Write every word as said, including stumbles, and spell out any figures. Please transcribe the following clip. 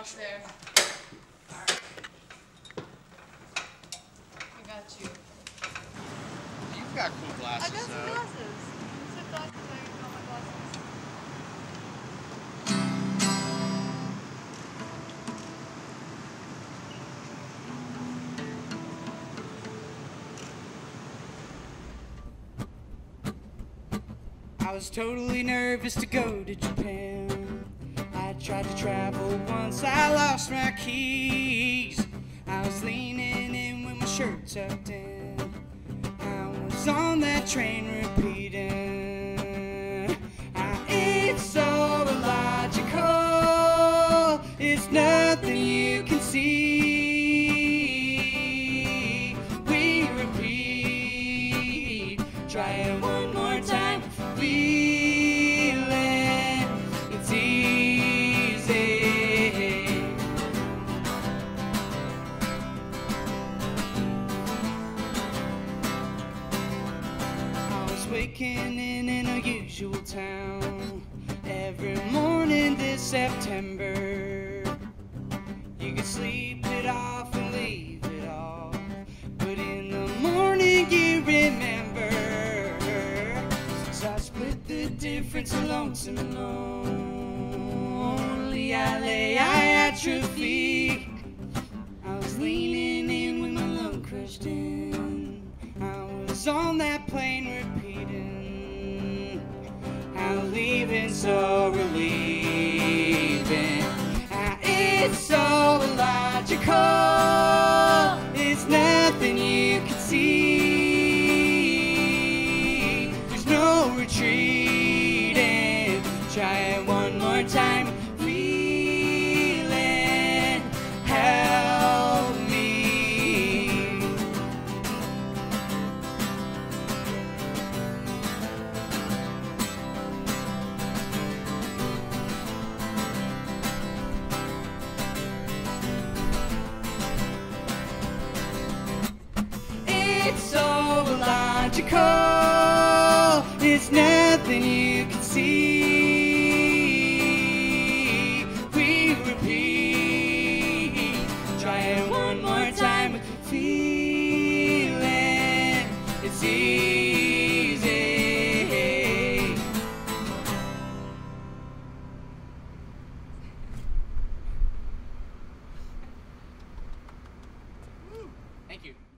glass there. I got you. You've got cool glasses. I got some though. glasses. Sit down because I got my glasses. I was totally nervous to go to Japan. I tried to travel once, I lost my keys. I was leaning in with my shirt tucked in. I was on that train repeating. I, it's so illogical, it's nothing you can see. We repeat, try it one more time. Feeling it's easy. I was waking in an unusual town every morning this September. You could sleep it off and leave it all, but in the morning you remember. So I split the difference, a lonesome and lonely. I lay atrophy. I was leaning in with my lung crushed in. I was on that plane repeating, I'm leaving so relieving. Ah, it's so illogical, it's nothing you can see. No retreating, try it one more time. Feeling, help me. It's so illogical, it's nothing you can see.